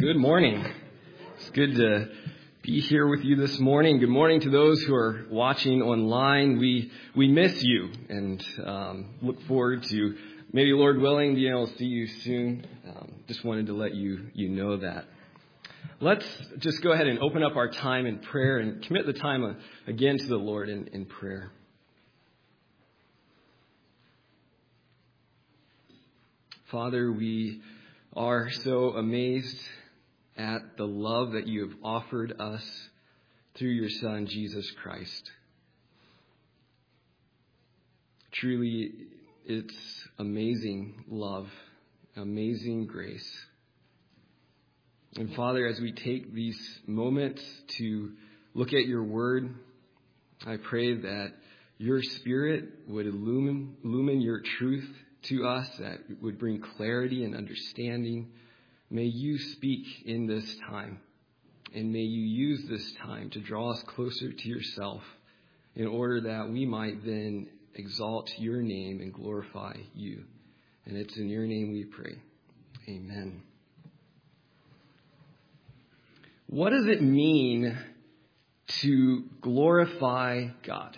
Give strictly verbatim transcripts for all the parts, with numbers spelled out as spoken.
Good morning. It's good to be here with you this morning. Good morning to those who are watching online. We we miss you and um, look forward to maybe, Lord willing, being able to see you soon. Um, just wanted to let you you know that. Let's just go ahead and open up our time in prayer and commit the time again to the Lord in, in prayer. Father, we are so amazed at the love that you have offered us through your Son, Jesus Christ. Truly, it's amazing love, amazing grace. And Father, as we take these moments to look at your word, I pray that your Spirit would illumine, illumine your truth to us, that would bring clarity and understanding. May you speak in this time, and may you use this time to draw us closer to yourself in order that we might then exalt your name and glorify you. And it's in your name we pray. Amen. What does it mean to glorify God?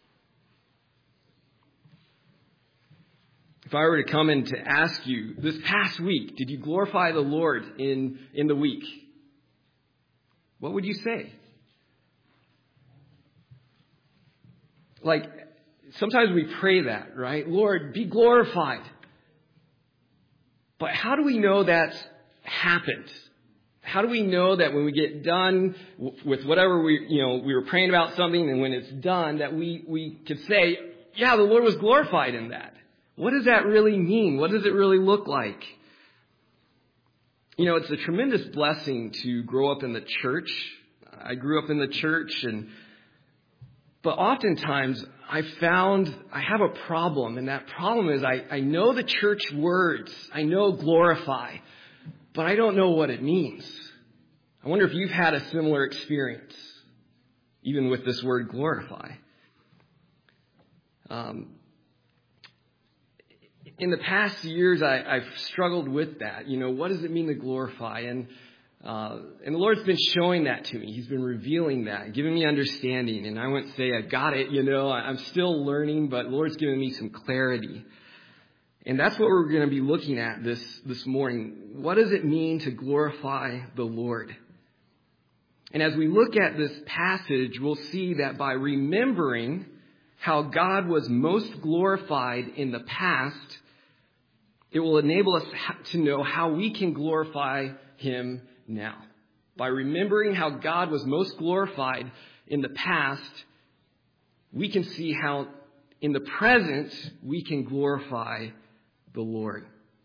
If I were to come in to ask you, this past week, did you glorify the Lord in, in the week? What would you say? Like, sometimes we pray that, right? Lord, be glorified. But how do we know that's happened? How do we know that when we get done with whatever we, you know, we were praying about something, and when it's done, that we, we could say, yeah, the Lord was glorified in that? What does that really mean? What does it really look like? You know, it's a tremendous blessing to grow up in the church. I grew up in the church, and but oftentimes I found I have a problem, and that problem is I, I know the church words. I know glorify, but I don't know what it means. I wonder if you've had a similar experience, even with this word glorify. Um, In the past years, I, I've struggled with that. You know, what does it mean to glorify? And uh, and the Lord's been showing that to me. He's been revealing that, giving me understanding. And I wouldn't say I got it, you know. I'm still learning, but the Lord's giving me some clarity. And that's what we're going to be looking at this, this morning. What does it mean to glorify the Lord? And as we look at this passage, we'll see that by remembering how God was most glorified in the past, it will enable us to know how we can glorify him now. By remembering how God was most glorified in the past, we can see how in the present we can glorify the Lord.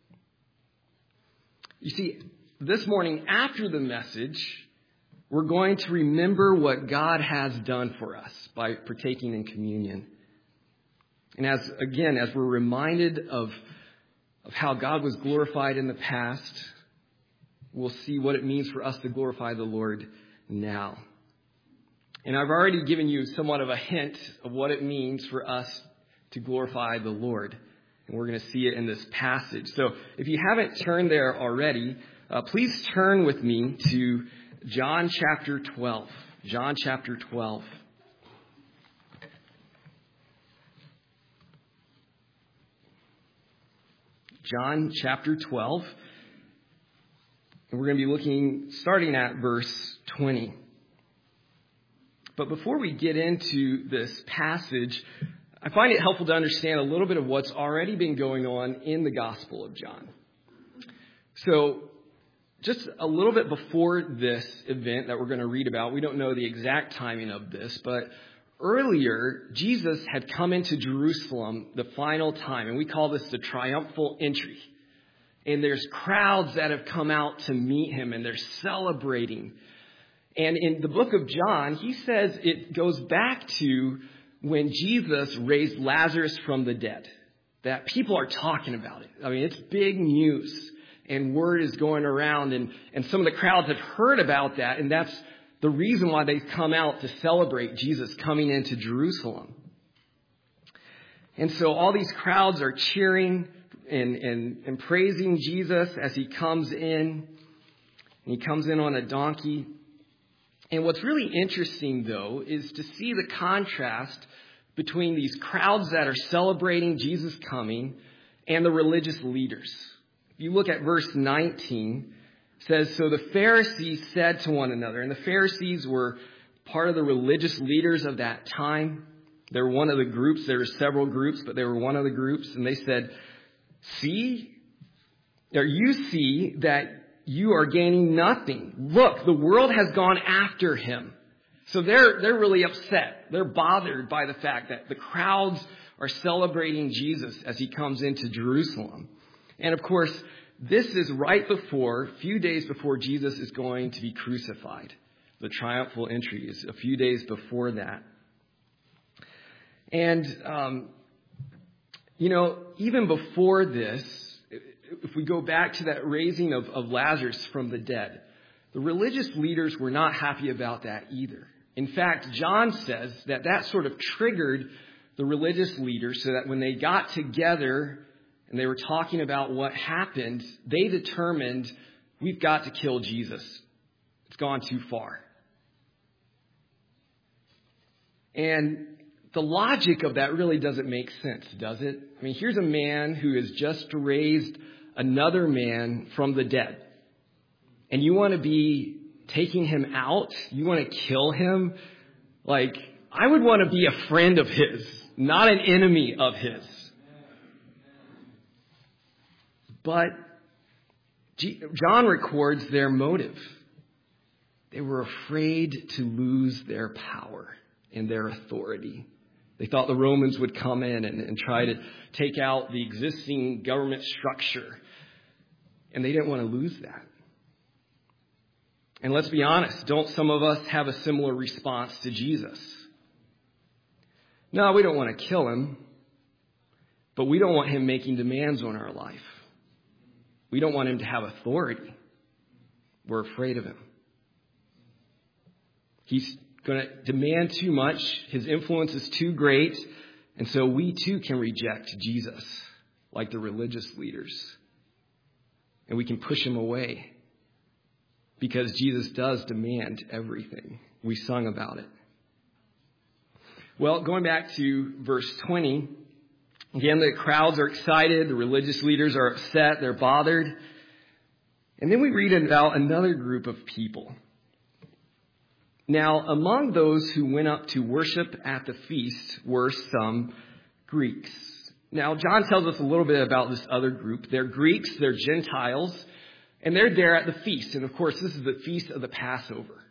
You see, this morning after the message, we're going to remember what God has done for us by partaking in communion. And as again, as we're reminded of, of how God was glorified in the past, we'll see what it means for us to glorify the Lord now. And I've already given you somewhat of a hint of what it means for us to glorify the Lord. And we're going to see it in this passage. So if you haven't turned there already, uh, please turn with me to John chapter twelve. John chapter twelve. John chapter twelve. And we're going to be looking, starting at verse twenty. But before we get into this passage, I find it helpful to understand a little bit of what's already been going on in the Gospel of John. So, just a little bit before this event that we're going to read about, we don't know the exact timing of this, but earlier, Jesus had come into Jerusalem the final time, and we call this the triumphal entry. And there's crowds that have come out to meet him, and they're celebrating. And in the book of John, he says it goes back to when Jesus raised Lazarus from the dead, that people are talking about it. I mean, it's big news. And word is going around, and, and some of the crowds have heard about that, and that's the reason why they've come out to celebrate Jesus coming into Jerusalem. And so all these crowds are cheering and, and, and praising Jesus as he comes in. And he comes in on a donkey. And what's really interesting, though, is to see the contrast between these crowds that are celebrating Jesus' coming and the religious leaders. If you look at verse nineteen, it says, "So the Pharisees said to one another," and the Pharisees were part of the religious leaders of that time. They were one of the groups. There were several groups, but they were one of the groups. And they said, "See, or you see that you are gaining nothing. Look, the world has gone after him." So they're, they're really upset. They're bothered by the fact that the crowds are celebrating Jesus as he comes into Jerusalem. And of course, this is right before, a few days before Jesus is going to be crucified. The triumphal entry is a few days before that. And, um, you know, even before this, if we go back to that raising of, of Lazarus from the dead, the religious leaders were not happy about that either. In fact, John says that that sort of triggered the religious leaders so that when they got together and they were talking about what happened, they determined, we've got to kill Jesus. It's gone too far. And the logic of that really doesn't make sense, does it? I mean, here's a man who has just raised another man from the dead. And you want to be taking him out? You want to kill him? Like, I would want to be a friend of his, not an enemy of his. But John records their motive. They were afraid to lose their power and their authority. They thought the Romans would come in and, and try to take out the existing government structure. And they didn't want to lose that. And let's be honest, don't some of us have a similar response to Jesus? No, we don't want to kill him, but we don't want him making demands on our life. We don't want him to have authority. We're afraid of him. He's going to demand too much. His influence is too great. And so we too can reject Jesus like the religious leaders. And we can push him away because Jesus does demand everything. We sung about it. Well, going back to verse twenty, again, the crowds are excited. The religious leaders are upset. They're bothered. And then we read about another group of people. Now, among those who went up to worship at the feast were some Greeks. Now, John tells us a little bit about this other group. They're Greeks, they're Gentiles, and they're there at the feast. And of course, this is the feast of the Passover.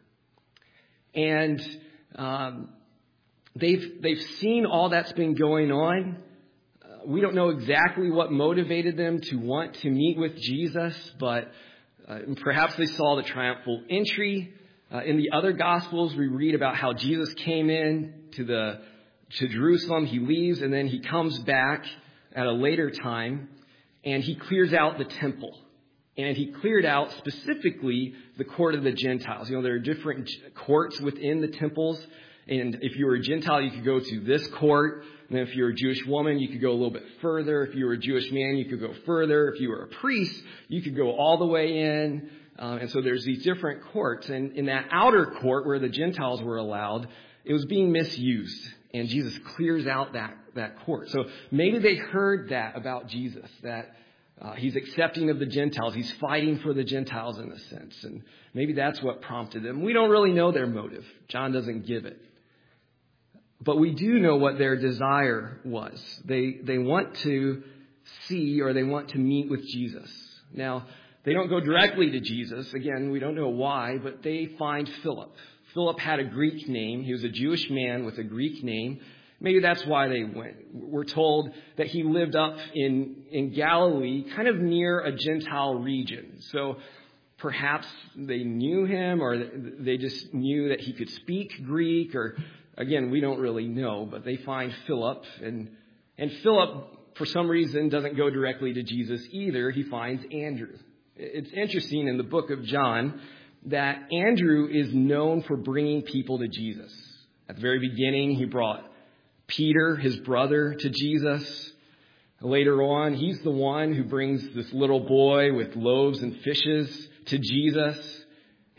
And um, they've they've seen all that's been going on. Uh, we don't know exactly what motivated them to want to meet with Jesus, but uh, perhaps they saw the triumphal entry. Uh, in the other Gospels, we read about how Jesus came in to the to Jerusalem. He leaves, and then he comes back at a later time, and he clears out the temple. And he cleared out specifically the court of the Gentiles. You know, there are different courts within the temples. And if you were a Gentile, you could go to this court. And then if you were a Jewish woman, you could go a little bit further. If you were a Jewish man, you could go further. If you were a priest, you could go all the way in. Um, and so there's these different courts. And in that outer court where the Gentiles were allowed, it was being misused. And Jesus clears out that, that court. So maybe they heard that about Jesus, that uh, he's accepting of the Gentiles. He's fighting for the Gentiles in a sense. And maybe that's what prompted them. We don't really know their motive. John doesn't give it. But we do know what their desire was. They they want to see or they want to meet with Jesus. Now, they don't go directly to Jesus. Again, we don't know why, but they find Philip. Philip had a Greek name. He was a Jewish man with a Greek name. Maybe that's why they went. We're told that he lived up in, in Galilee, kind of near a Gentile region. So perhaps they knew him or they just knew that he could speak Greek. Or, again, we don't really know. But they find Philip. And, and Philip, for some reason, doesn't go directly to Jesus either. He finds Andrew. It's interesting in the book of John that Andrew is known for bringing people to Jesus. At the very beginning, he brought Peter, his brother, to Jesus. Later on, he's the one who brings this little boy with loaves and fishes to Jesus.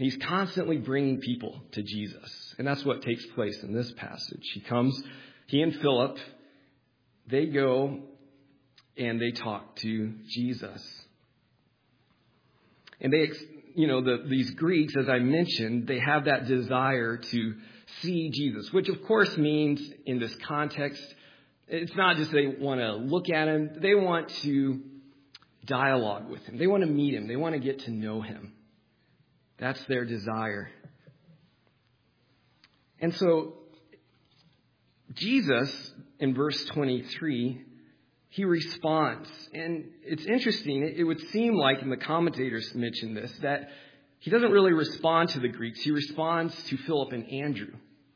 He's constantly bringing people to Jesus. And that's what takes place in this passage. He comes, he and Philip, they go and they talk to Jesus. And they, you know, the, these Greeks, as I mentioned, they have that desire to see Jesus, which of course means in this context, it's not just they want to look at him. They want to dialogue with him. They want to meet him. They want to get to know him. That's their desire. And so Jesus, in verse twenty-three, he responds. And it's interesting. It would seem like, and the commentators mention this, that he doesn't really respond to the Greeks. He responds to Philip and Andrew.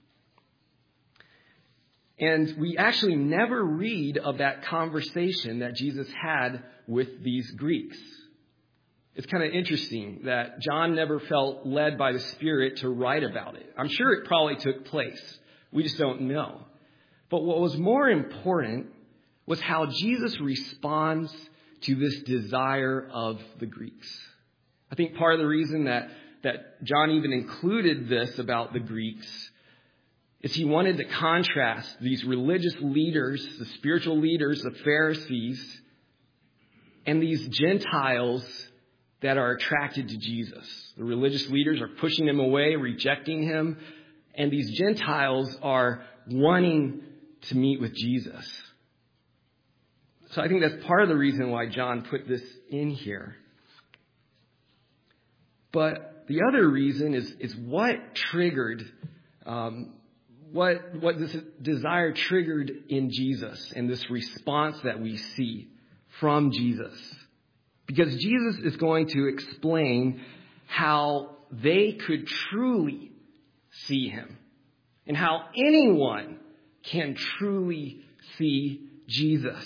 And we actually never read of that conversation that Jesus had with these Greeks. It's kind of interesting that John never felt led by the Spirit to write about it. I'm sure it probably took place. We just don't know. But what was more important was how Jesus responds to this desire of the Greeks. I think part of the reason that, that John even included this about the Greeks is he wanted to contrast these religious leaders, the spiritual leaders, the Pharisees, and these Gentiles that are attracted to Jesus. The religious leaders are pushing him away, rejecting him, and these Gentiles are wanting to meet with Jesus. So I think that's part of the reason why John put this in here. But the other reason is, is what triggered, um, what, what this desire triggered in Jesus and this response that we see from Jesus. Because Jesus is going to explain how they could truly see him and how anyone can truly see Jesus.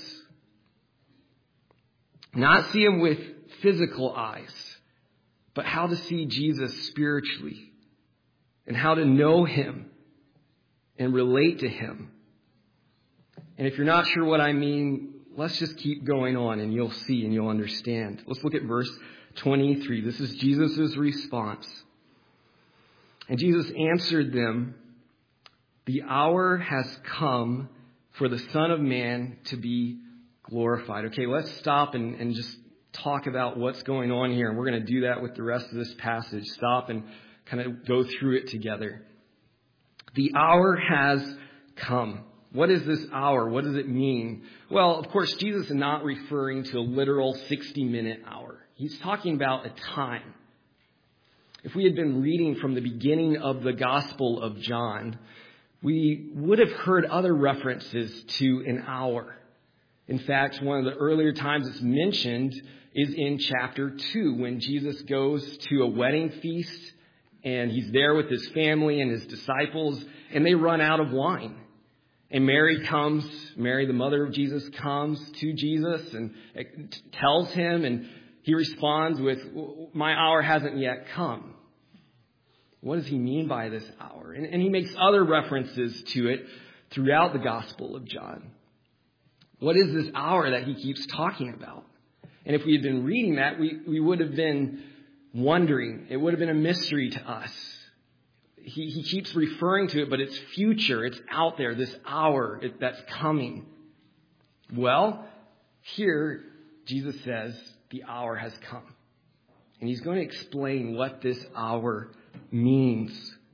Not see him with physical eyes, but how to see Jesus spiritually and how to know him and relate to him. And if you're not sure what I mean, let's just keep going on and you'll see and you'll understand. Let's look at verse twenty-three. This is Jesus' response. And Jesus answered them, "The hour has come for the Son of Man to be glorified." Okay, let's stop and, and just talk about what's going on here. And we're going to do that with the rest of this passage. Stop and kind of go through it together. The hour has come. What is this hour? What does it mean? Well, of course, Jesus is not referring to a literal sixty-minute hour. He's talking about a time. If we had been reading from the beginning of the Gospel of John, we would have heard other references to an hour. In fact, one of the earlier times it's mentioned is in chapter two, when Jesus goes to a wedding feast and he's there with his family and his disciples, and they run out of wine. And Mary comes, Mary, the mother of Jesus, comes to Jesus and tells him, and he responds with, "My hour hasn't yet come." What does he mean by this hour? And, and he makes other references to it throughout the Gospel of John. What is this hour that he keeps talking about? And if we had been reading that, we, we would have been wondering. It would have been a mystery to us. He, he keeps referring to it, but it's future. It's out there, this hour it, that's coming. Well, here Jesus says the hour has come. And he's going to explain what this hour means.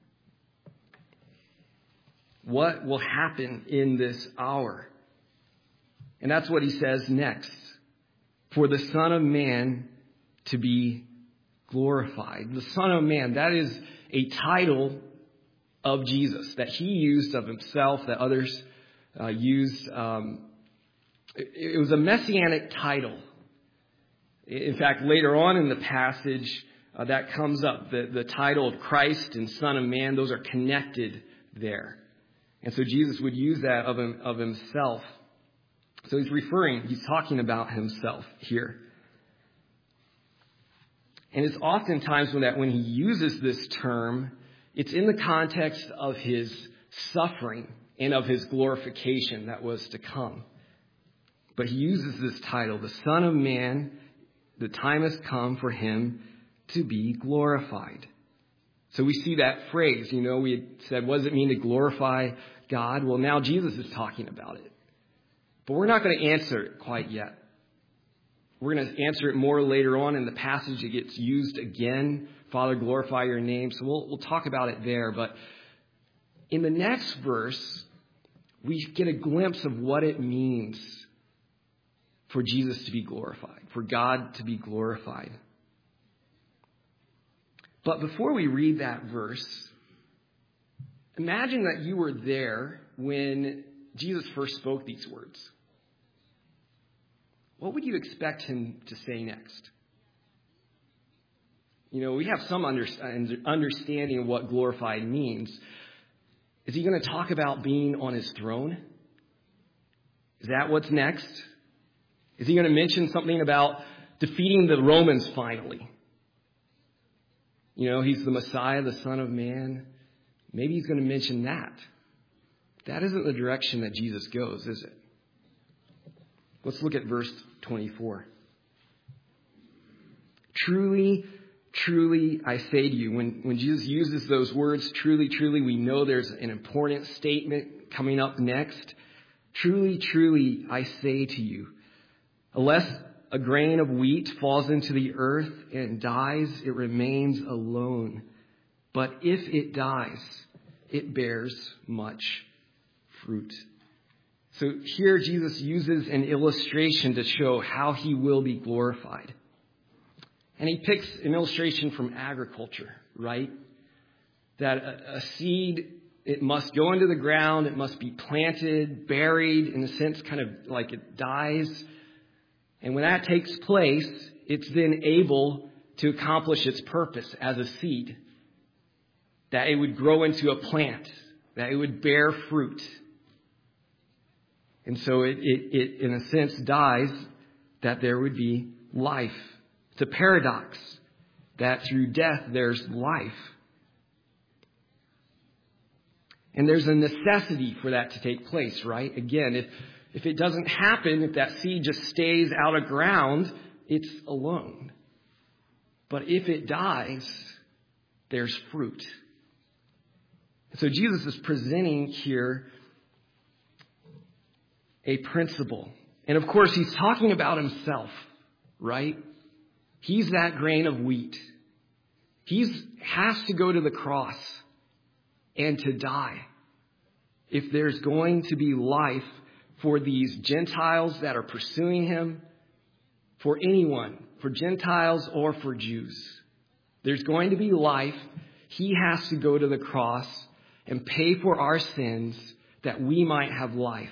What will happen in this hour? And that's what he says next. For the Son of Man to be glorified. The Son of Man, that is a title of Jesus that he used of himself, that others uh, used. Um, it, it was a messianic title. In fact, later on in the passage, uh, that comes up. The, the title of Christ and Son of Man, those are connected there. And so Jesus would use that of, him, of himself. So he's referring, he's talking about himself here. And it's oftentimes when that when he uses this term, it's in the context of his suffering and of his glorification that was to come. But he uses this title, the Son of Man, the time has come for him to be glorified. So we see that phrase, you know, we had said, what does it mean to glorify God? Well, now Jesus is talking about it. But we're not going to answer it quite yet. We're going to answer it more later on in the passage. It gets used again. Father, glorify your name. So we'll, we'll talk about it there. But in the next verse, we get a glimpse of what it means for Jesus to be glorified, for God to be glorified. But before we read that verse, imagine that you were there when Jesus first spoke these words. What would you expect him to say next? You know, we have some understanding of what glorified means. Is he going to talk about being on his throne? Is that what's next? Is he going to mention something about defeating the Romans finally? You know, he's the Messiah, the Son of Man. Maybe he's going to mention that. That isn't the direction that Jesus goes, is it? Let's look at verse twenty-four. Truly, truly, I say to you, when, when Jesus uses those words, truly, truly, we know there's an important statement coming up next. Truly, truly, I say to you, unless a grain of wheat falls into the earth and dies, it remains alone. But if it dies, it bears much fruit. So here Jesus uses an illustration to show how he will be glorified. And he picks an illustration from agriculture, right? That a, a seed, it must go into the ground, it must be planted, buried, in a sense, kind of like it dies. And when that takes place, it's then able to accomplish its purpose as a seed. That it would grow into a plant, that it would bear fruit. And so it, it, it, in a sense, dies that there would be life. It's a paradox that through death there's life. And there's a necessity for that to take place, right? Again, if, if it doesn't happen, if that seed just stays out of ground, it's alone. But if it dies, there's fruit. So Jesus is presenting here a principle. And of course, he's talking about himself, right? He's that grain of wheat. He has to go to the cross and to die if there's going to be life for these Gentiles that are pursuing him, for anyone, for Gentiles or for Jews. There's going to be life. He has to go to the cross and pay for our sins that we might have life.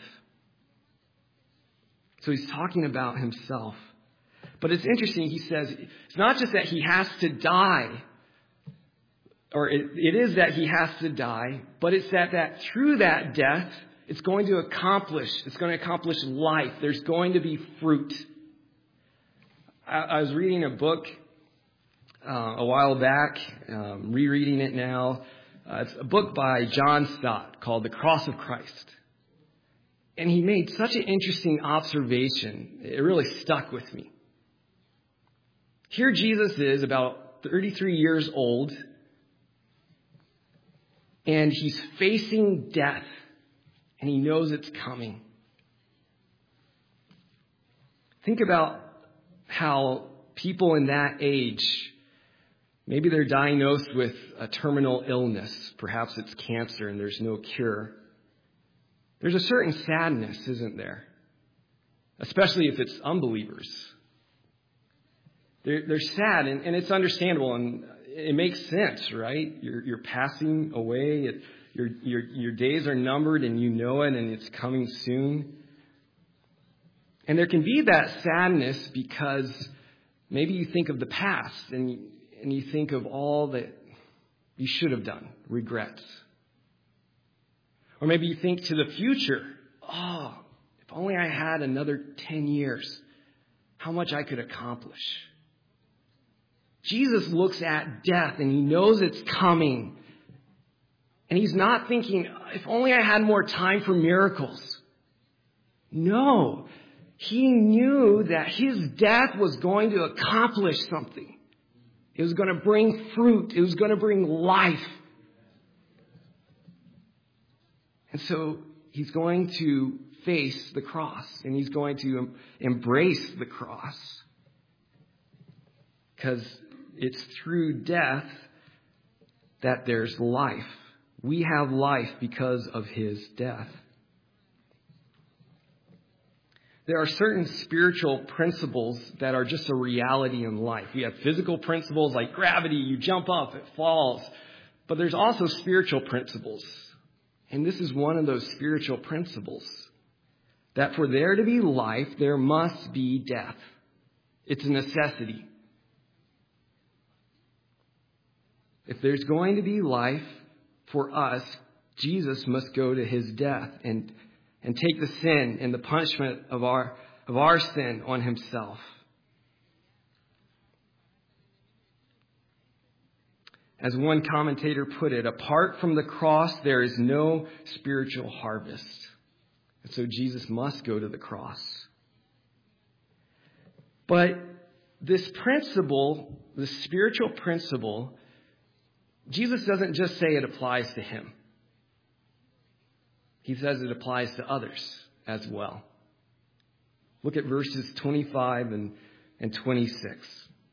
So he's talking about himself. But it's interesting, he says, it's not just that he has to die, or it, it is that he has to die, but it's that, that through that death, it's going to accomplish, it's going to accomplish life. There's going to be fruit. I, I was reading a book uh, a while back, um, rereading it now. Uh, it's a book by John Stott called The Cross of Christ. And he made such an interesting observation. It really stuck with me. Here Jesus is about thirty-three years old, and he's facing death, and he knows it's coming. Think about how people in that age, maybe they're diagnosed with a terminal illness. Perhaps it's cancer and there's no cure. There's a certain sadness, isn't there? Especially if it's unbelievers. They're, they're sad, and, and it's understandable, and it makes sense, right? You're, you're passing away. It, your, your, your days are numbered, and you know it, and it's coming soon. And there can be that sadness because maybe you think of the past, and you, and you think of all that you should have done, regrets. Or maybe you think to the future, oh, if only I had another ten years, how much I could accomplish. Jesus looks at death and he knows it's coming. And he's not thinking, if only I had more time for miracles. No, he knew that his death was going to accomplish something. It was going to bring fruit. It was going to bring life. And so he's going to face the cross, and he's going to embrace the cross. Because it's through death that there's life. We have life because of his death. There are certain spiritual principles that are just a reality in life. We have physical principles like gravity. You jump up, it falls. But there's also spiritual principles. And this is one of those spiritual principles. That for there to be life, there must be death. It's a necessity. If there's going to be life for us, Jesus must go to his death and and take the sin and the punishment of our of our sin on himself. As one commentator put it, apart from the cross, there is no spiritual harvest. And so Jesus must go to the cross. But this principle, the spiritual principle, Jesus doesn't just say it applies to him. He says it applies to others as well. Look at verses twenty-five and, and twenty-six.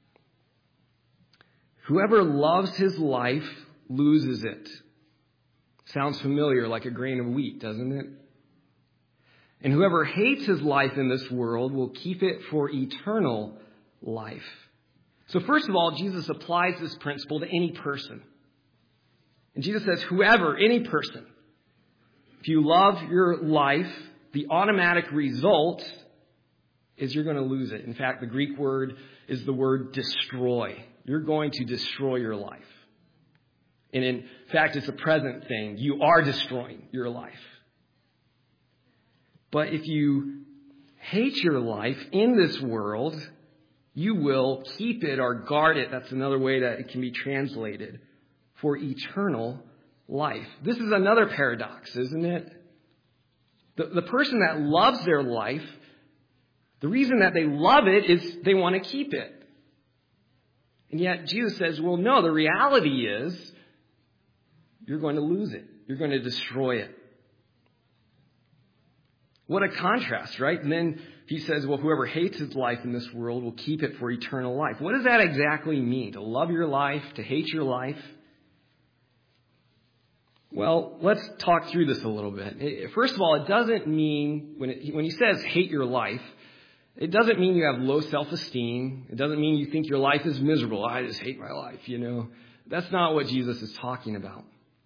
Whoever loves his life loses it. Sounds familiar, like a grain of wheat, doesn't it? And whoever hates his life in this world will keep it for eternal life. So first of all, Jesus applies this principle to any person. And Jesus says, whoever, any person. If you love your life, the automatic result is you're going to lose it. In fact, the Greek word is the word destroy. You're going to destroy your life. And in fact, it's a present thing. You are destroying your life. But if you hate your life in this world, you will keep it or guard it. That's another way that it can be translated. For eternal life. This is another paradox, isn't it? The, the person that loves their life, the reason that they love it is they want to keep it. And yet Jesus says, well, no, the reality is you're going to lose it. You're going to destroy it. What a contrast, right? And then he says, well, whoever hates his life in this world will keep it for eternal life. What does that exactly mean? To love your life, to hate your life? Well, let's talk through this a little bit. First of all, it doesn't mean, when, it, when he says hate your life, it doesn't mean you have low self-esteem. It doesn't mean you think your life is miserable. I just hate my life, you know. That's not what Jesus is talking about.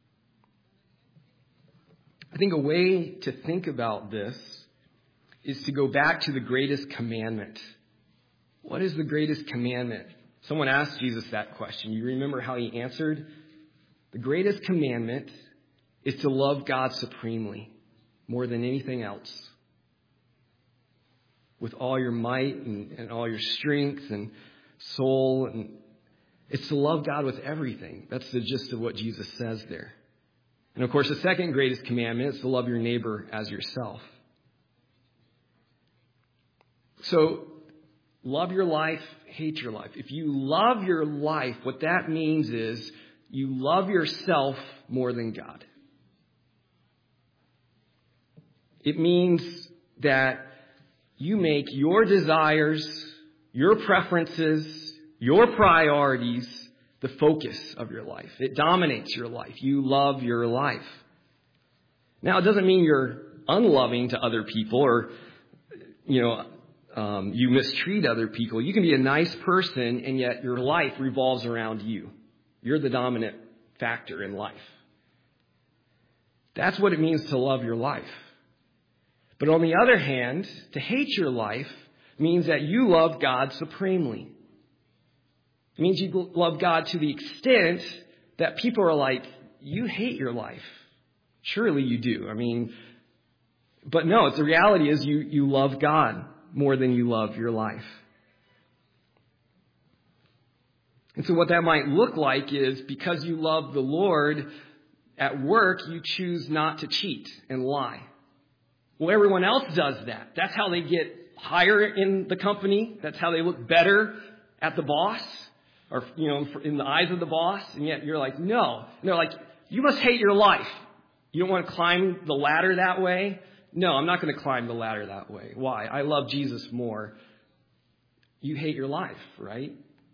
I think a way to think about this is to go back to the greatest commandment. What is the greatest commandment? Someone asked Jesus that question. You remember how he answered? The greatest commandment is to love God supremely, more than anything else. With all your might and, and all your strength and soul. And it's to love God with everything. That's the gist of what Jesus says there. And of course, the second greatest commandment is to love your neighbor as yourself. So, love your life, hate your life. If you love your life, what that means is you love yourself more than God. It means that you make your desires, your preferences, your priorities the focus of your life. It dominates your life. You love your life. Now, it doesn't mean you're unloving to other people or, you know, um, you mistreat other people. You can be a nice person and yet your life revolves around you. You're the dominant factor in life. That's what it means to love your life. But on the other hand, to hate your life means that you love God supremely. It means you love God to the extent that people are like, you hate your life. Surely you do. I mean, but no, it's the reality is you, you love God more than you love your life. And so what that might look like is because you love the Lord at work, you choose not to cheat and lie. Well, everyone else does that. That's how they get higher in the company. That's how they look better at the boss. or, you know, in the eyes of the boss, and yet you're like, no. And they're like, you must hate your life. You don't want to climb the ladder that way? No, I'm not going to climb the ladder that way. Why? I love Jesus more. You hate your life, right?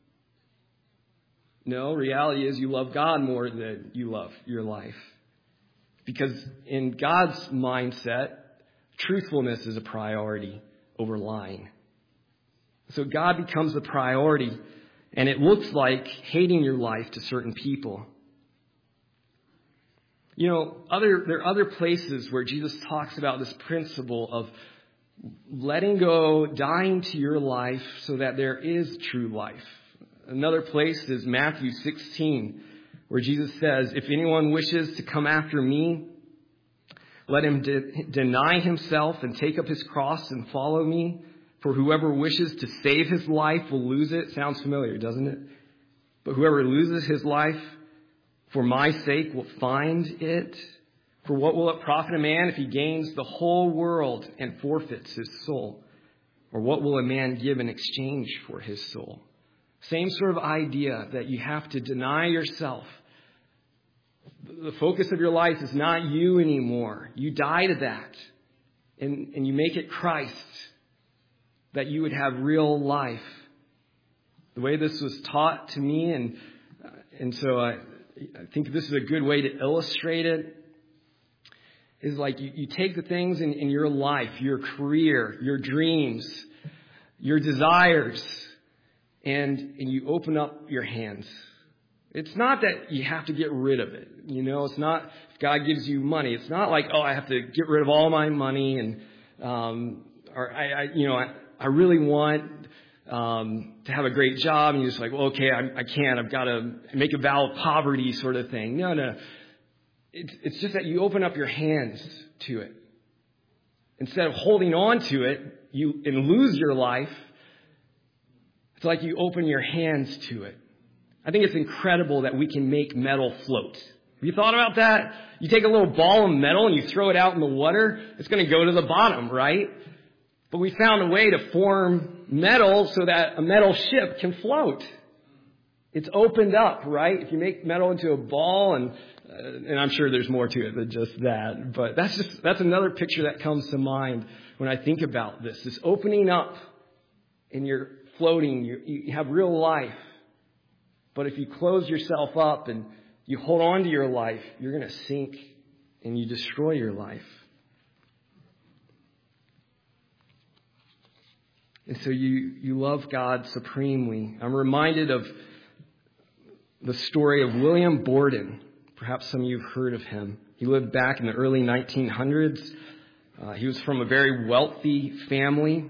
No, reality is you love God more than you love your life. Because in God's mindset, truthfulness is a priority over lying. So God becomes the priority, and it looks like hating your life to certain people. You know, other there are other places where Jesus talks about this principle of letting go, dying to your life so that there is true life. Another place is Matthew sixteen, where Jesus says, if anyone wishes to come after me, let him de- deny himself and take up his cross and follow me. For whoever wishes to save his life will lose it. Sounds familiar, doesn't it? But whoever loses his life for my sake will find it. For what will it profit a man if he gains the whole world and forfeits his soul? Or what will a man give in exchange for his soul? Same sort of idea that you have to deny yourself. The focus of your life is not you anymore. You die to that. And, and you make it Christ, that you would have real life. The way this was taught to me, and and so I, I think this is a good way to illustrate it, is like you, you take the things in, in your life, your career, your dreams, your desires, and, and you open up your hands. It's not that you have to get rid of it. You know, it's not, if God gives you money, it's not like, oh, I have to get rid of all my money and, um, or I, I you know, I, I really want um, to have a great job, and you're just like, well, okay, I, I can't. I've got to make a vow of poverty sort of thing. No, no. It's, it's just that you open up your hands to it. Instead of holding on to it you and lose your life, it's like you open your hands to it. I think it's incredible that we can make metal float. Have you thought about that? You take a little ball of metal and you throw it out in the water, it's going to go to the bottom, right? But we found a way to form metal so that a metal ship can float. It's opened up, right? If you make metal into a ball, and uh, and I'm sure there's more to it than just that, but that's just that's another picture that comes to mind when I think about this. This opening up, and you're floating, you, you have real life. But if you close yourself up and you hold on to your life, you're going to sink and you destroy your life. And so you, you love God supremely. I'm reminded of the story of William Borden. Perhaps some of you have heard of him. He lived back in the early nineteen hundreds. Uh, he was from a very wealthy family.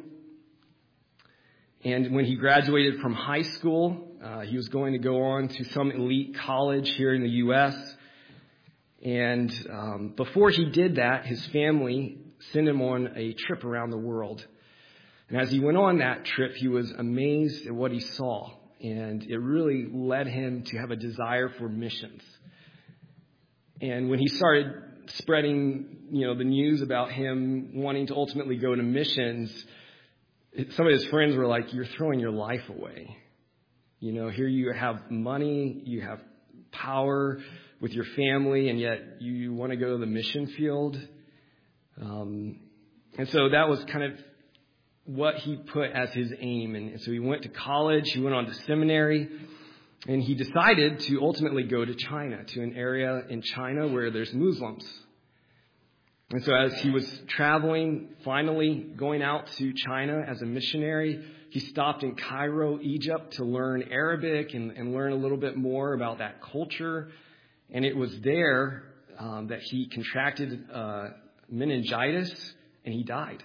And when he graduated from high school, uh, he was going to go on to some elite college here in the U S And um, before he did that, his family sent him on a trip around the world. And as he went on that trip, he was amazed at what he saw. And it really led him to have a desire for missions. And when he started spreading, you know, the news about him wanting to ultimately go to missions, some of his friends were like, you're throwing your life away. You know, here you have money, you have power with your family, and yet you want to go to the mission field. Um, and so that was kind of what he put as his aim. And so he went to college, he went on to seminary, and he decided to ultimately go to China, to an area in China where there's Muslims. And so as he was traveling, finally going out to China as a missionary, he stopped in Cairo, Egypt, to learn Arabic and, and learn a little bit more about that culture. And it was there um, that he contracted uh, meningitis, and he died.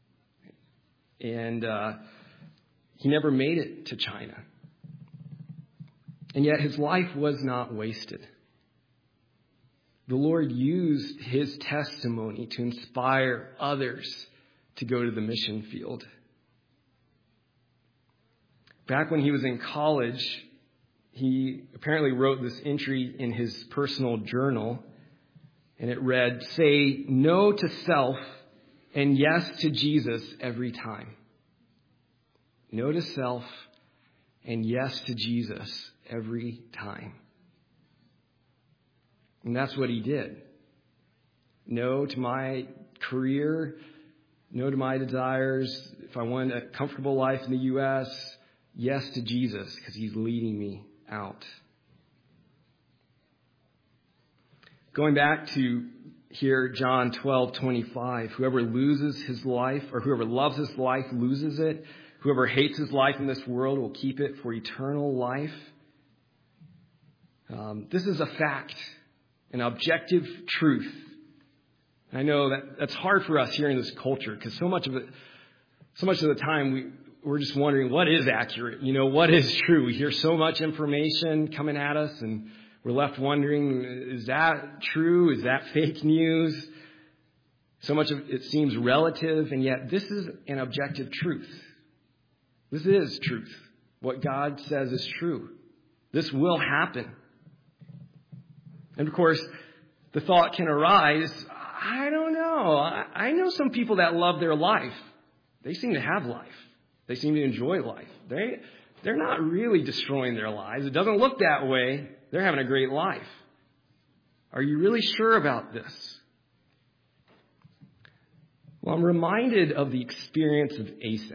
And uh, he never made it to China. And yet his life was not wasted. The Lord used his testimony to inspire others to go to the mission field. Back when he was in college, he apparently wrote this entry in his personal journal, and it read, "Say no to self and yes to Jesus every time." No to self and yes to Jesus every time. And that's what he did. No to my career, no to my desires. If I want a comfortable life in the U S, yes to Jesus, because he's leading me out. Going back to here, John twelve twenty-five, whoever loses his life, or whoever loves his life loses it. Whoever hates his life in this world will keep it for eternal life. Um, this is a fact, an objective truth. I know that that's hard for us here in this culture, because so much of it, so much of the time we, we're just wondering what is accurate, you know, what is true. We hear so much information coming at us, and we're left wondering, is that true? Is that fake news? So much of it seems relative, and yet this is an objective truth. This is truth. What God says is true. This will happen. And of course, the thought can arise, I don't know. I, I know some people that love their life. They seem to have life. They seem to enjoy life. They, they're not really destroying their lives. It doesn't look that way. They're having a great life. Are you really sure about this? Well, I'm reminded of the experience of Asaph.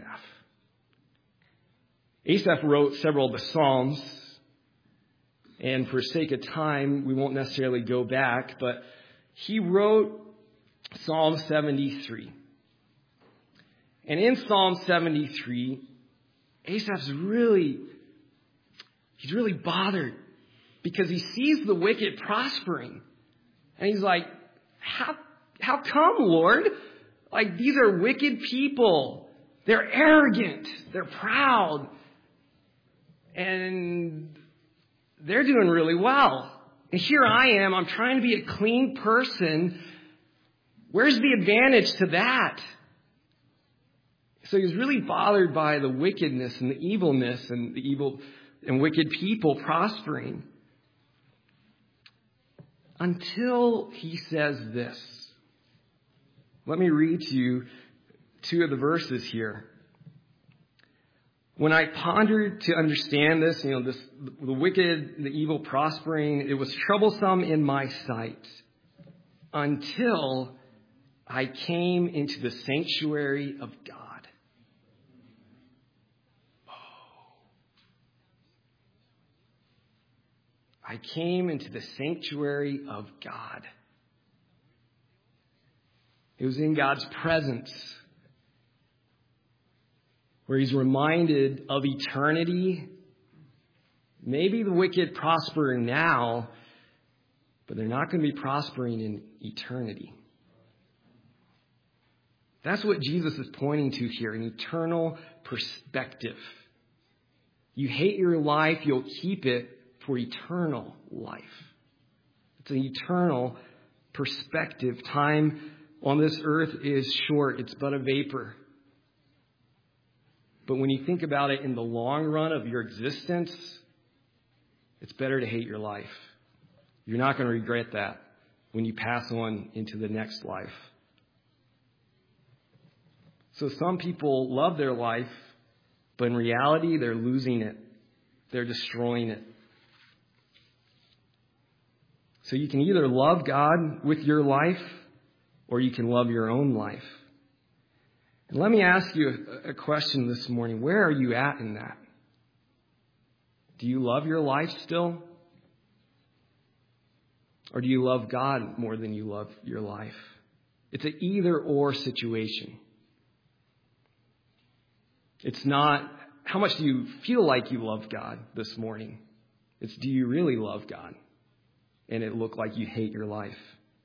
Asaph wrote several of the Psalms, and for sake of time, we won't necessarily go back, but he wrote Psalm seventy-three. And in Psalm seventy-three, Asaph's really, he's really bothered because he sees the wicked prospering. And he's like, how, how come, Lord? Like, these are wicked people. They're arrogant. They're proud. And they're doing really well. And here I am. I'm trying to be a clean person. Where's the advantage to that? So he's really bothered by the wickedness and the evilness and the evil and wicked people prospering. Until he says this. Let me read to you two of the verses here. When I pondered to understand this, you know, this, the wicked, the evil prospering, it was troublesome in my sight until I came into the sanctuary of God. I came into the sanctuary of God. It was in God's presence where he's reminded of eternity. Maybe the wicked prosper now, but they're not going to be prospering in eternity. That's what Jesus is pointing to here, an eternal perspective. You hate your life, you'll keep it for eternal life. It's an eternal perspective. Time on this earth is short. It's but a vapor. But when you think about it in the long run of your existence, it's better to hate your life. You're not going to regret that when you pass on into the next life. So some people love their life, but in reality, they're losing it. They're destroying it. So you can either love God with your life, or you can love your own life. And let me ask you a question this morning. Where are you at in that? Do you love your life still? Or do you love God more than you love your life? It's an either or situation. It's not, how much do you feel like you love God this morning? It's, do you really love God? And it look like you hate your life.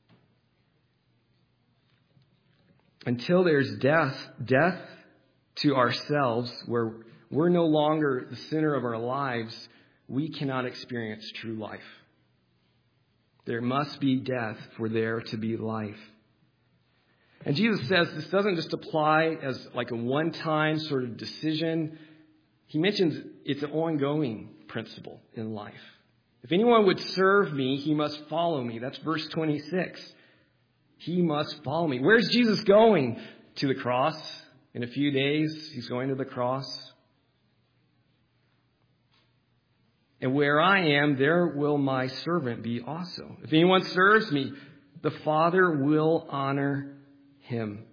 Until there's death, death to ourselves, where we're no longer the center of our lives, we cannot experience true life. There must be death for there to be life. And Jesus says this doesn't just apply as like a one-time sort of decision. He mentions it's an ongoing principle in life. If anyone would serve me, he must follow me. That's verse twenty-six. He must follow me. Where's Jesus going? To the cross. In a few days, he's going to the cross. And where I am, there will my servant be also. If anyone serves me, the Father will honor him.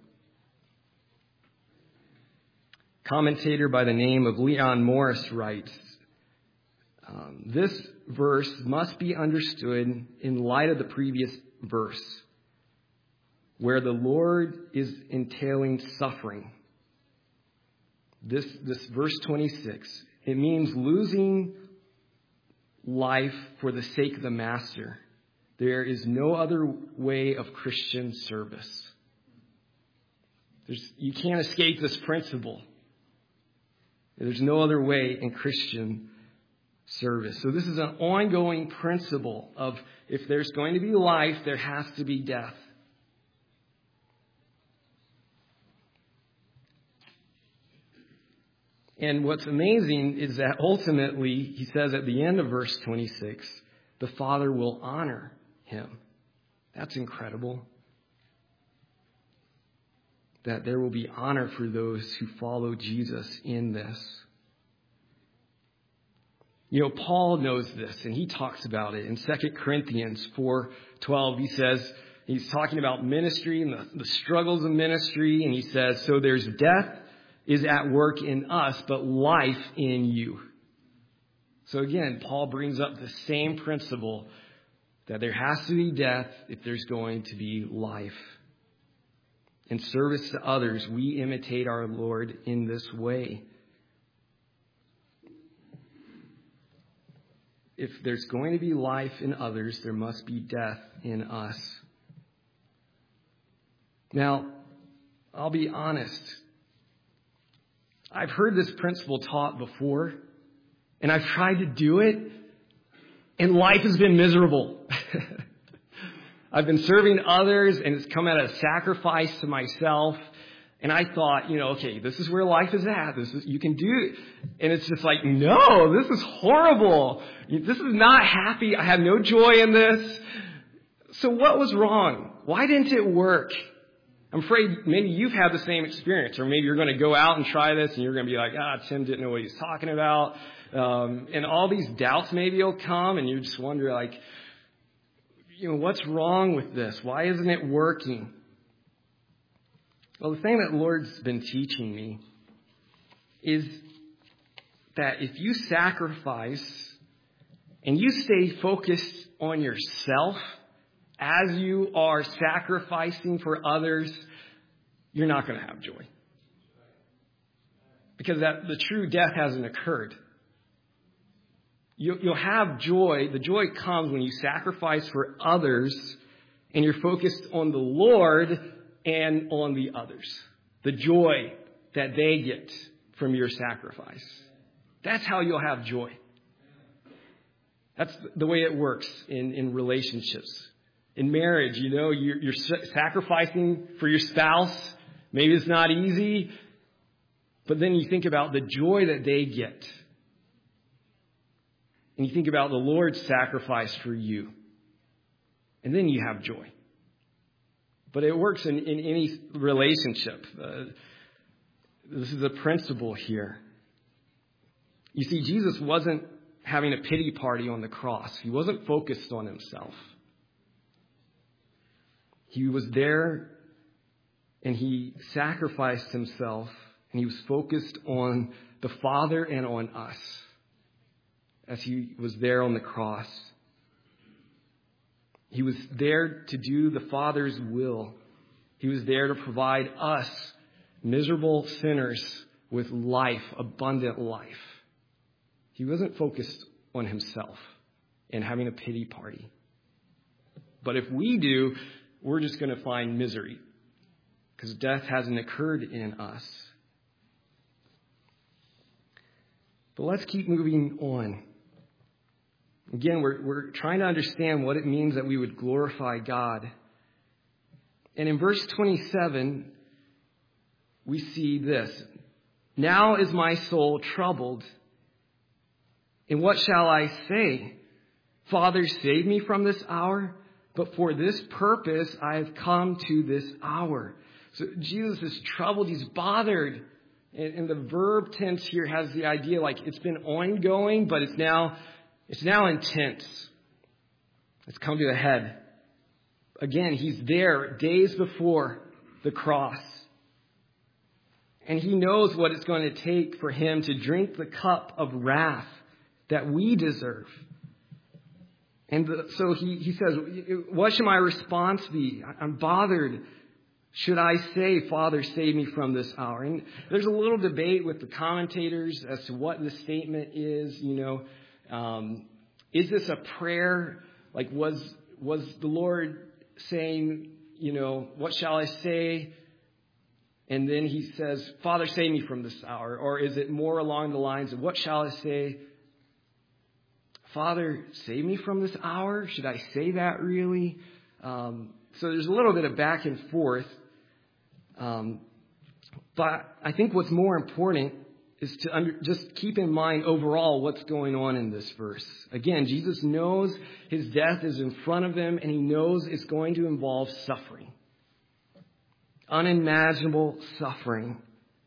Commentator by the name of Leon Morris writes, um, this verse must be understood in light of the previous verse, where the Lord is entailing suffering. This, this verse twenty-six, it means losing life for the sake of the master. There is no other way of Christian service. There's, you can't escape this principle. There's no other way in Christian service. So this is an ongoing principle of if there's going to be life, there has to be death. And what's amazing is that ultimately, he says at the end of verse twenty-six, the Father will honor him. That's incredible. That there will be honor for those who follow Jesus in this. You know, Paul knows this, and he talks about it in Second Corinthians four twelve. He says, he's talking about ministry and the, the struggles of ministry, and he says, so there's death is at work in us, but life in you. So again, Paul brings up the same principle that there has to be death if there's going to be life. In service to others, we imitate our Lord in this way. If there's going to be life in others, there must be death in us. Now, I'll be honest. I've heard this principle taught before, and I've tried to do it, and life has been miserable. I've been serving others, and it's come at a sacrifice to myself. And I thought, you know, okay, this is where life is at. This is, you can do it. And it's just like, no, this is horrible. This is not happy. I have no joy in this. So what was wrong? Why didn't it work? I'm afraid maybe you've had the same experience, or maybe you're going to go out and try this and you're going to be like, ah, Tim didn't know what he was talking about. Um, and all these doubts maybe will come and you just wonder like, you know, what's wrong with this? Why isn't it working? Well, the thing that the Lord's been teaching me is that if you sacrifice and you stay focused on yourself as you are sacrificing for others, you're not going to have joy. Because that, the true death hasn't occurred. You, you'll have joy. The joy comes when you sacrifice for others and you're focused on the Lord and on the others. The joy that they get from your sacrifice. That's how you'll have joy. That's the way it works in, in relationships. In marriage, you know, you're, you're sacrificing for your spouse. Maybe it's not easy, but then you think about the joy that they get. And you think about the Lord's sacrifice for you. And then you have joy. But it works in, in any relationship. Uh, this is a principle here. You see, Jesus wasn't having a pity party on the cross. He wasn't focused on himself. He was there and he sacrificed himself and he was focused on the Father and on us as he was there on the cross. He was there to do the Father's will. He was there to provide us, miserable sinners, with life, abundant life. He wasn't focused on himself and having a pity party. But if we do, we're just going to find misery because death hasn't occurred in us. But let's keep moving on. Again, we're, we're trying to understand what it means that we would glorify God. And in verse twenty-seven, we see this. Now is my soul troubled. And what shall I say? Father, save me from this hour. But for this purpose, I have come to this hour. So Jesus is troubled. He's bothered. And, and the verb tense here has the idea like it's been ongoing, but it's now It's now intense. It's come to a head. Again, he's there days before the cross. And he knows what it's going to take for him to drink the cup of wrath that we deserve. And the, so he, he says, what should my response be? I'm bothered. Should I say, Father, save me from this hour? And there's a little debate with the commentators as to what the statement is. You know, um, is this a prayer? Like, was was the Lord saying, you know, what shall I say? And then he says, Father, save me from this hour. Or is it more along the lines of, what shall I say? Father, save me from this hour? Should I say that really? Um, so there's a little bit of back and forth. Um, but I think what's more important is to under, just keep in mind overall what's going on in this verse. Again, Jesus knows his death is in front of him, and he knows it's going to involve suffering. Unimaginable suffering.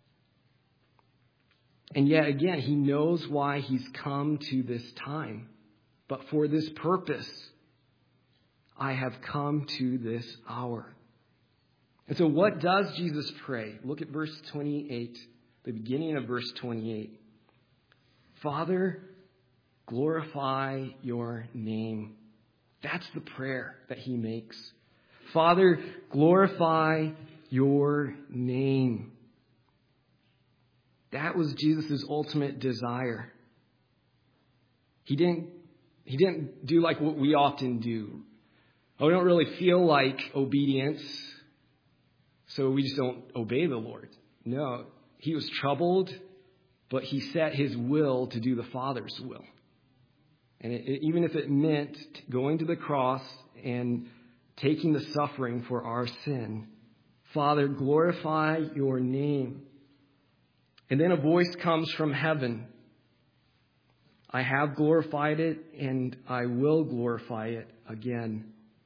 And yet again, he knows why he's come to this time. But for this purpose, I have come to this hour. And so what does Jesus pray? Look at verse twenty-eight, the beginning of verse twenty-eight. Father, glorify your name. That's the prayer that he makes. Father, glorify your name. That was Jesus' ultimate desire. He didn't, he didn't do like what we often do. Oh, we don't really feel like obedience, so we just don't obey the Lord. No, he was troubled, but he set his will to do the Father's will. And it, it, even if it meant going to the cross and taking the suffering for our sin, Father, glorify your name. And then a voice comes from heaven. I have glorified it, and I will glorify it again.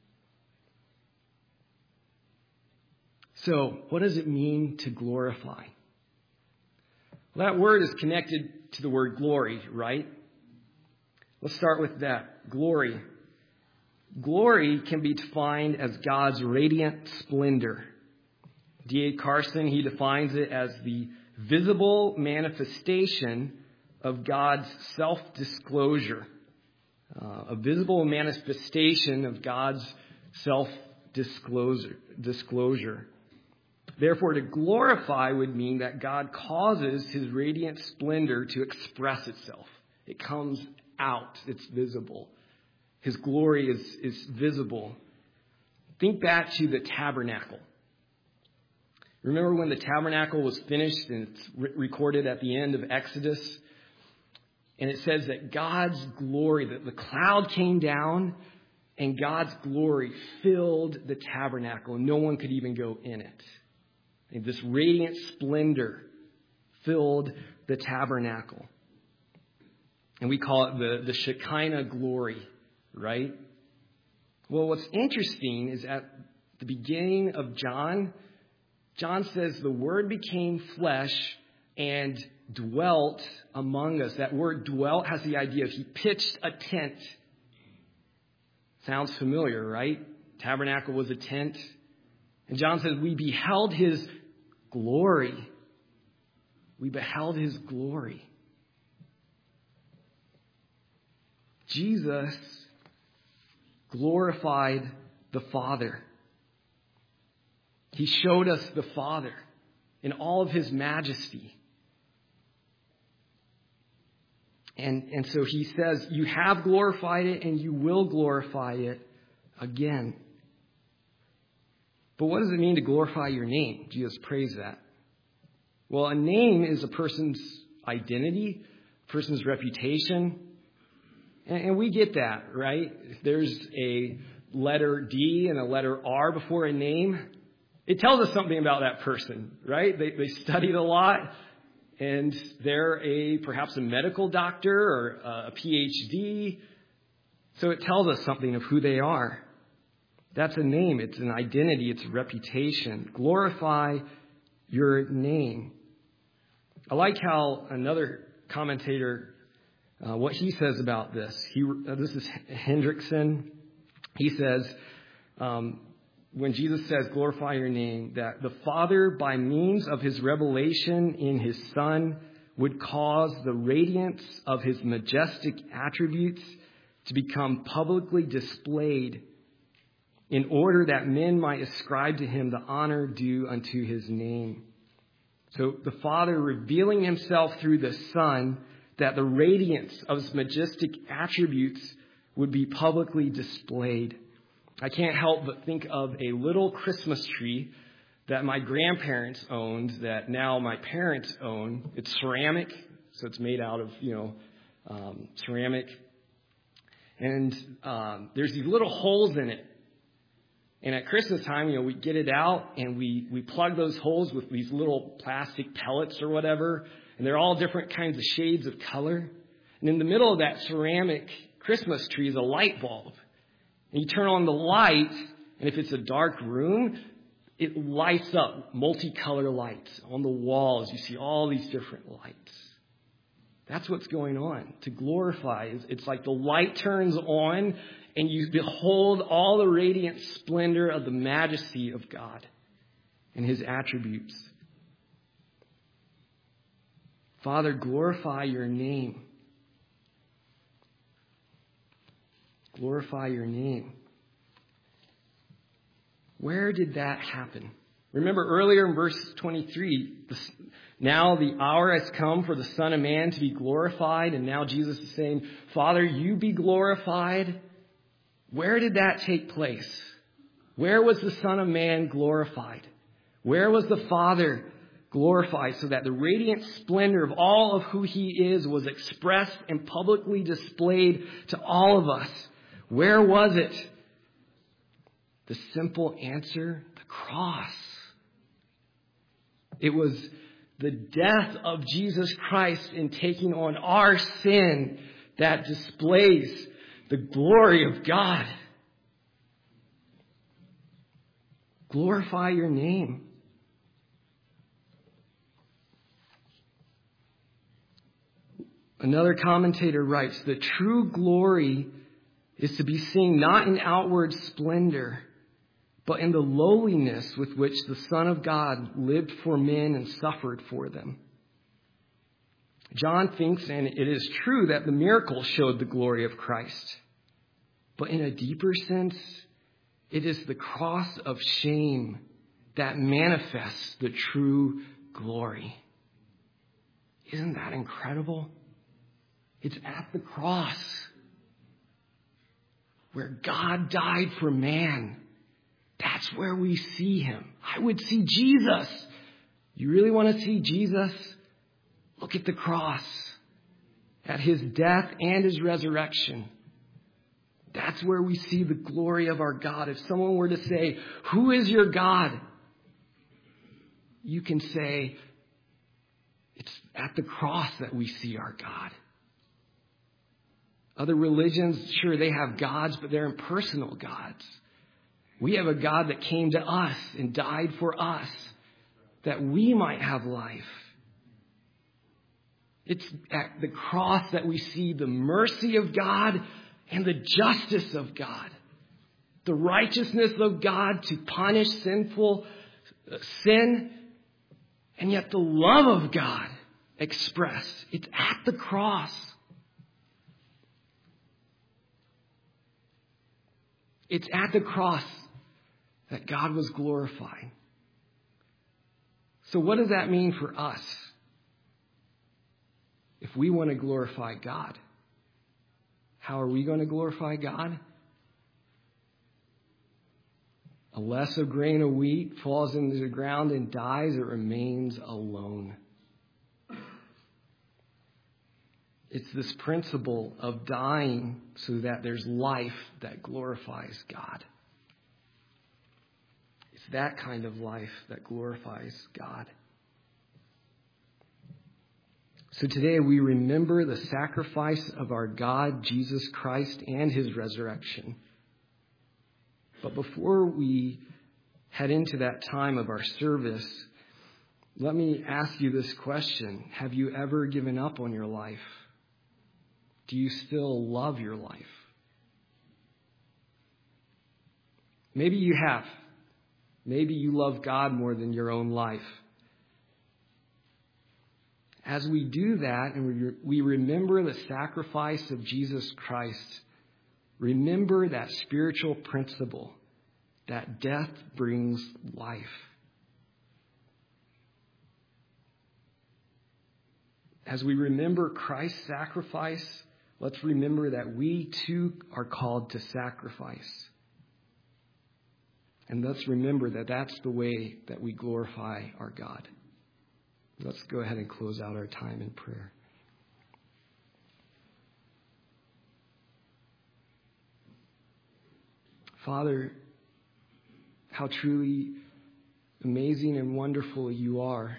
So, what does it mean to glorify? Well, that word is connected to the word glory, right? Let's start with that. Glory. Glory can be defined as God's radiant splendor. D A Carson, he defines it as the visible manifestation of God's self-disclosure. Uh, a visible manifestation of God's self-disclosure. Disclosure. Therefore, to glorify would mean that God causes his radiant splendor to express itself. It comes out. It's visible. His glory is, is visible. Think back to the tabernacle. Remember when the tabernacle was finished, and it's re- recorded at the end of Exodus? And it says that God's glory, that the cloud came down and God's glory filled the tabernacle, and no one could even go in it. And this radiant splendor filled the tabernacle. And we call it the, the Shekinah glory, right? Well, what's interesting is at the beginning of John, John says the Word became flesh and dwelt among us. That word dwelt has the idea of he pitched a tent. Sounds familiar, right? Tabernacle was a tent. And John says, we beheld his glory. We beheld his glory. Jesus glorified the Father. He showed us the Father in all of his majesty. And, and so he says, you have glorified it and you will glorify it again. But what does it mean to glorify your name? Jesus prays that. Well, a name is a person's identity, a person's reputation. And, and we get that, right? If there's a letter D and a letter R before a name, it tells us something about that person, right? They, they studied a lot, and they're a perhaps a medical doctor or a P H D. So it tells us something of who they are. That's a name. It's an identity. It's a reputation. Glorify your name. I like how another commentator uh, what he says about this. He, uh, this is Hendrickson. He says, um, when Jesus says, glorify your name, that the Father, by means of his revelation in his Son, would cause the radiance of his majestic attributes to become publicly displayed in order that men might ascribe to him the honor due unto his name. So the Father revealing himself through the Son, that the radiance of his majestic attributes would be publicly displayed. I can't help but think of a little Christmas tree that my grandparents owned that now my parents own. It's ceramic, so it's made out of, you know, um, ceramic. And um, there's these little holes in it. And at Christmas time, you know, we get it out and we, we plug those holes with these little plastic pellets or whatever. And they're all different kinds of shades of color. And in the middle of that ceramic Christmas tree is a light bulb. And you turn on the light, and if it's a dark room, it lights up multicolor lights on the walls. You see all these different lights. That's what's going on. To glorify, it's like the light turns on, and you behold all the radiant splendor of the majesty of God and his attributes. Father, glorify your name. Glorify your name. Where did that happen? Remember earlier in verse twenty-three, now the hour has come for the Son of Man to be glorified. And now Jesus is saying, Father, you be glorified. Where did that take place? Where was the Son of Man glorified? Where was the Father glorified so that the radiant splendor of all of who he is was expressed and publicly displayed to all of us? Where was it? The simple answer, the cross. It was the death of Jesus Christ in taking on our sin that displays the glory of God. Glorify your name. Another commentator writes, the true glory is to be seen not in outward splendor, but in the lowliness with which the Son of God lived for men and suffered for them. John thinks, and it is true, that the miracle showed the glory of Christ. But in a deeper sense, it is the cross of shame that manifests the true glory. Isn't that incredible? It's at the cross where God died for man. That's where we see him. I would see Jesus. You really want to see Jesus? Look at the cross, at his death and his resurrection. That's where we see the glory of our God. If someone were to say, who is your God? You can say, it's at the cross that we see our God. Other religions, sure, they have gods, but they're impersonal gods. We have a God that came to us and died for us, that we might have life. It's at the cross that we see the mercy of God and the justice of God. The righteousness of God to punish sinful sin, and yet the love of God expressed. It's at the cross. It's at the cross that God was glorified. So what does that mean for us? If we want to glorify God, how are we going to glorify God? Unless a grain of wheat falls into the ground and dies, it remains alone. It's this principle of dying so that there's life that glorifies God. It's that kind of life that glorifies God. So today we remember the sacrifice of our God, Jesus Christ, and his resurrection. But before we head into that time of our service, let me ask you this question. Have you ever given up on your life? Do you still love your life? Maybe you have. Maybe you love God more than your own life. As we do that and we remember the sacrifice of Jesus Christ, remember that spiritual principle that death brings life. As we remember Christ's sacrifice, let's remember that we too are called to sacrifice. And let's remember that that's the way that we glorify our God. Let's go ahead and close out our time in prayer. Father, how truly amazing and wonderful you are.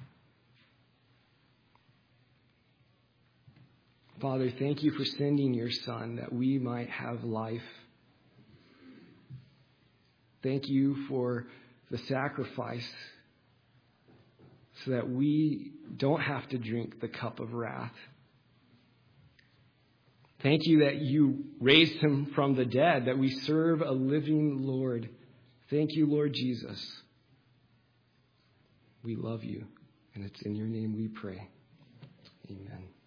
Father, thank you for sending your Son that we might have life. Thank you for the sacrifice so that we don't have to drink the cup of wrath. Thank you that you raised him from the dead, that we serve a living Lord. Thank you, Lord Jesus. We love you, and it's in your name we pray. Amen.